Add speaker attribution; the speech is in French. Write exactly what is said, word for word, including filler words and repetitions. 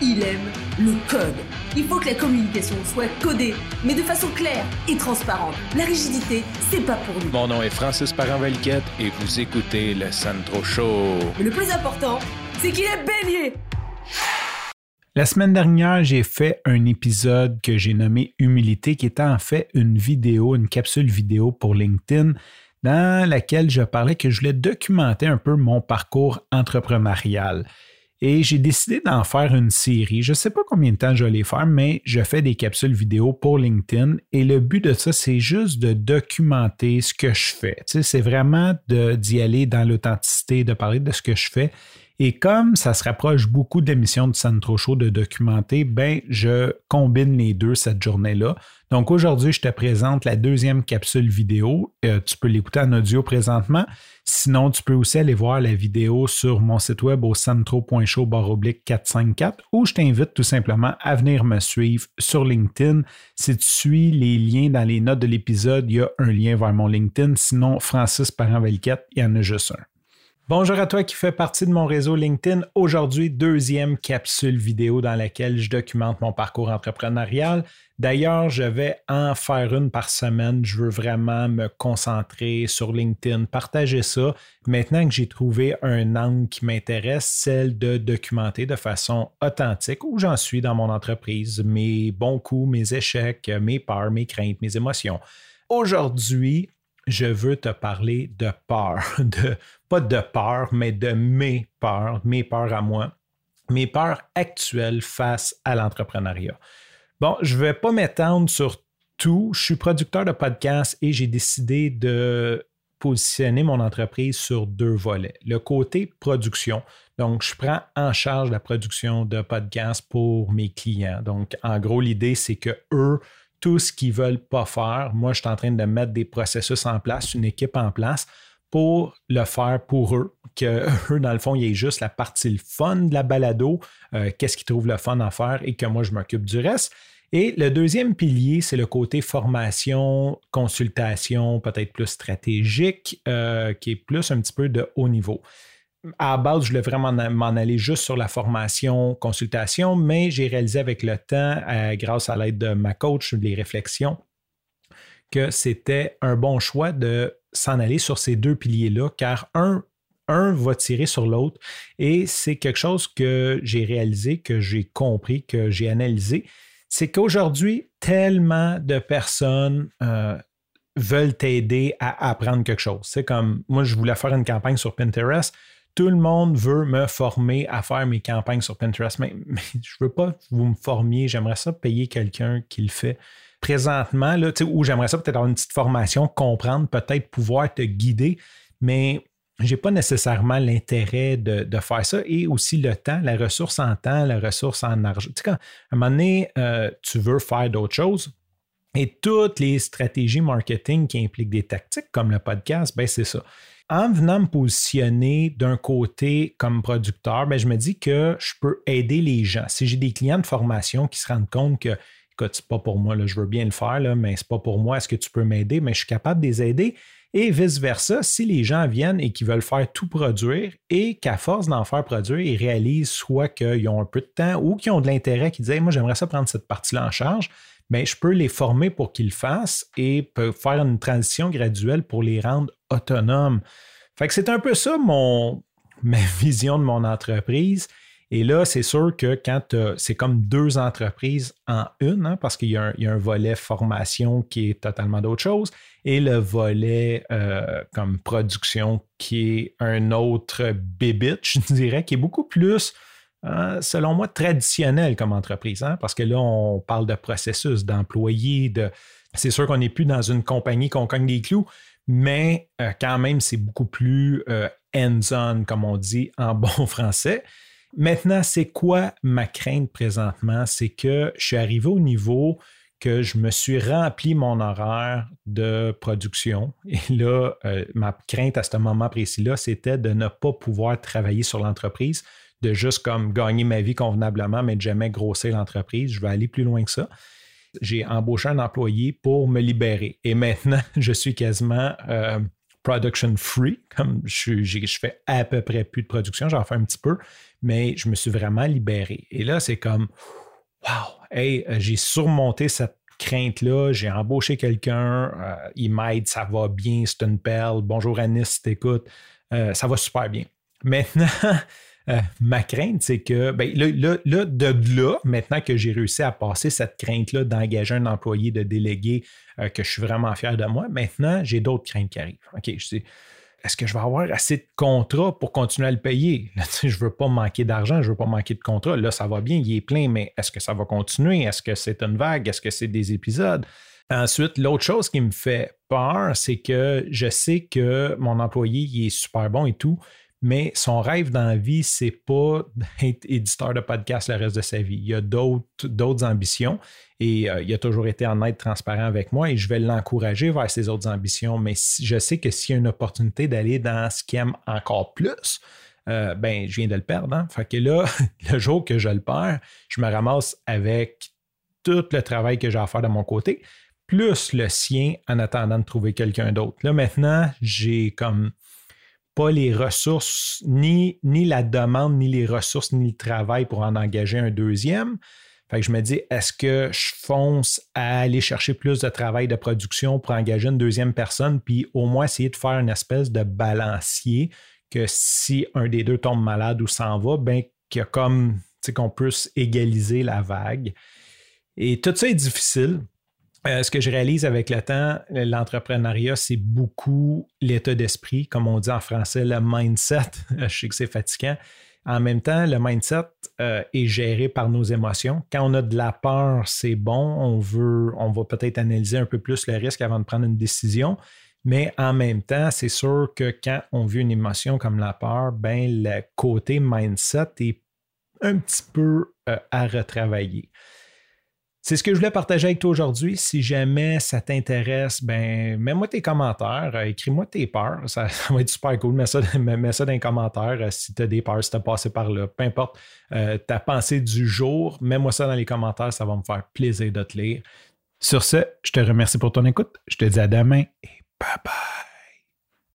Speaker 1: il aime le code. Il faut que la communication soit codée, mais de façon claire et transparente. La rigidité, c'est pas pour nous.
Speaker 2: Mon nom est Francis Parent-Valquette et vous écoutez le Sandro Show.
Speaker 1: Mais le plus important, c'est qu'il est bélier.
Speaker 3: La semaine dernière, j'ai fait un épisode que j'ai nommé Humilité, qui était en fait une vidéo, une capsule vidéo pour LinkedIn, dans laquelle je parlais que je voulais documenter un peu mon parcours entrepreneurial. Et j'ai décidé d'en faire une série. Je ne sais pas combien de temps je vais les faire, mais je fais des capsules vidéo pour LinkedIn. Et le but de ça, c'est juste de documenter ce que je fais. Tu sais, c'est vraiment de, d'y aller dans l'authenticité, de parler de ce que je fais. Et comme ça se rapproche beaucoup de l'émission du Sandro Show de documenter, ben je combine les deux cette journée-là. Donc aujourd'hui, je te présente la deuxième capsule vidéo. Euh, tu peux l'écouter en audio présentement. Sinon, tu peux aussi aller voir la vidéo sur mon site web au sandro point show barre oblique quatre cent cinquante-quatre où je t'invite tout simplement à venir me suivre sur LinkedIn. Si tu suis les liens dans les notes de l'épisode, il y a un lien vers mon LinkedIn. Sinon, Francis Parent-Valquette, il y en a juste un. Bonjour à toi qui fais partie de mon réseau LinkedIn. Aujourd'hui, deuxième capsule vidéo dans laquelle je documente mon parcours entrepreneurial. D'ailleurs, je vais en faire une par semaine. Je veux vraiment me concentrer sur LinkedIn, partager ça. Maintenant que j'ai trouvé un angle qui m'intéresse, celle de documenter de façon authentique où j'en suis dans mon entreprise, mes bons coups, mes échecs, mes peurs, mes craintes, mes émotions. Aujourd'hui, je veux te parler de peur, de, pas de peur, mais de mes peurs, mes peurs à moi, mes peurs actuelles face à l'entrepreneuriat. Bon, je ne vais pas m'étendre sur tout. Je suis producteur de podcast et j'ai décidé de positionner mon entreprise sur deux volets. Le côté production, donc je prends en charge la production de podcasts pour mes clients. Donc, en gros, l'idée, c'est que eux, tout ce qu'ils ne veulent pas faire, moi, je suis en train de mettre des processus en place, une équipe en place pour le faire pour eux, qu'eux, dans le fond, il y ait juste la partie le fun de la balado, euh, qu'est-ce qu'ils trouvent le fun à faire et que moi, je m'occupe du reste. Et le deuxième pilier, c'est le côté formation, consultation, peut-être plus stratégique, euh, qui est plus un petit peu de haut niveau. À la base, je voulais vraiment m'en aller juste sur la formation, consultation, mais j'ai réalisé avec le temps, euh, grâce à l'aide de ma coach, les réflexions, que c'était un bon choix de s'en aller sur ces deux piliers-là, car un, un va tirer sur l'autre et c'est quelque chose que j'ai réalisé, que j'ai compris, que j'ai analysé, c'est qu'aujourd'hui, tellement de personnes euh, veulent t'aider à apprendre quelque chose. C'est comme, moi, je voulais faire une campagne sur Pinterest. Tout le monde veut me former à faire mes campagnes sur Pinterest, mais, mais je ne veux pas que vous me formiez. J'aimerais ça payer quelqu'un qui le fait présentement, là, où j'aimerais ça peut-être avoir une petite formation, comprendre, peut-être pouvoir te guider, mais je n'ai pas nécessairement l'intérêt de, de faire ça et aussi le temps, la ressource en temps, la ressource en argent. Tu sais, quand à un moment donné, euh, tu veux faire d'autres choses et toutes les stratégies marketing qui impliquent des tactiques comme le podcast, ben c'est ça. En venant me positionner d'un côté comme producteur, ben je me dis que je peux aider les gens. Si j'ai des clients de formation qui se rendent compte que, écoute, c'est pas pour moi, là, je veux bien le faire, là, mais c'est pas pour moi, est-ce que tu peux m'aider? Mais je suis capable de les aider. Et vice-versa, si les gens viennent et qu'ils veulent faire tout produire et qu'à force d'en faire produire, ils réalisent soit qu'ils ont un peu de temps ou qu'ils ont de l'intérêt, qu'ils disent hey, « moi, j'aimerais ça prendre cette partie-là en charge », bien, je peux les former pour qu'ils le fassent et peux faire une transition graduelle pour les rendre autonomes. Fait que c'est un peu ça mon, ma vision de mon entreprise. Et là, c'est sûr que quand c'est comme deux entreprises en une, hein, parce qu'il y a, un, il y a un volet formation qui est totalement d'autre chose et le volet euh, comme production qui est un autre bébite, je dirais, qui est beaucoup plus, hein, selon moi, traditionnel comme entreprise. Hein, parce que là, on parle de processus, d'employés, de... c'est sûr qu'on n'est plus dans une compagnie qu'on cogne des clous, mais euh, quand même, c'est beaucoup plus euh, hands-on, comme on dit en bon français. Maintenant, c'est quoi ma crainte présentement? C'est que je suis arrivé au niveau que je me suis rempli mon horaire de production. Et là, euh, ma crainte à ce moment précis-là, c'était de ne pas pouvoir travailler sur l'entreprise, de juste comme gagner ma vie convenablement, mais de jamais grossir l'entreprise. Je vais aller plus loin que ça. J'ai embauché un employé pour me libérer. Et maintenant, je suis quasiment... Euh, production free, comme je, je, je fais à peu près plus de production, j'en fais un petit peu, mais je me suis vraiment libéré. Et là, c'est comme, wow, hey, j'ai surmonté cette crainte-là, j'ai embauché quelqu'un, euh, il m'aide, ça va bien, c'est une perle, bonjour Anis, si t'écoutes, euh, ça va super bien. Maintenant, euh, ma crainte, c'est que, ben, là, là, là, de là, maintenant que j'ai réussi à passer cette crainte-là d'engager un employé, de déléguer, euh, que je suis vraiment fier de moi, maintenant, j'ai d'autres craintes qui arrivent. OK, je sais, est-ce que je vais avoir assez de contrats pour continuer à le payer? Là, je ne veux pas manquer d'argent, je ne veux pas manquer de contrats. Là, ça va bien, il est plein, mais est-ce que ça va continuer? Est-ce que c'est une vague? Est-ce que c'est des épisodes? Ensuite, l'autre chose qui me fait peur, c'est que je sais que mon employé, il est super bon et tout, mais son rêve dans la vie, c'est pas d'être éditeur de podcast le reste de sa vie. Il y a d'autres, d'autres ambitions et euh, il a toujours été honnête, transparent avec moi et je vais l'encourager vers ses autres ambitions. Mais si, je sais que s'il y a une opportunité d'aller dans ce qu'il aime encore plus, euh, ben, je viens de le perdre. Hein? Fait que là, le jour que je le perds, je me ramasse avec tout le travail que j'ai à faire de mon côté, plus le sien en attendant de trouver quelqu'un d'autre. Là, maintenant, j'ai comme pas les ressources, ni, ni la demande, ni les ressources, ni le travail pour en engager un deuxième. Fait que je me dis, est-ce que je fonce à aller chercher plus de travail de production pour engager une deuxième personne, puis au moins essayer de faire une espèce de balancier que si un des deux tombe malade ou s'en va, bien qu'il y a comme, tu sais, qu'on puisse égaliser la vague. Et tout ça est difficile. Euh, ce que je réalise avec le temps, l'entrepreneuriat, c'est beaucoup l'état d'esprit, comme on dit en français, le mindset. Je sais que c'est fatigant. En même temps, le mindset euh, est géré par nos émotions. Quand on a de la peur, c'est bon. On veut, on va peut-être analyser un peu plus le risque avant de prendre une décision. Mais en même temps, c'est sûr que quand on vit une émotion comme la peur, ben le côté mindset est un petit peu euh, à retravailler. C'est ce que je voulais partager avec toi aujourd'hui. Si jamais ça t'intéresse, ben mets-moi tes commentaires, euh, écris-moi tes peurs. Ça, ça va être super cool. Mets ça, mets ça dans les commentaires euh, si tu as des peurs, si tu as passé par là. Peu importe euh, ta pensée du jour, mets-moi ça dans les commentaires. Ça va me faire plaisir de te lire. Sur ce, je te remercie pour ton écoute. Je te dis à demain et bye bye.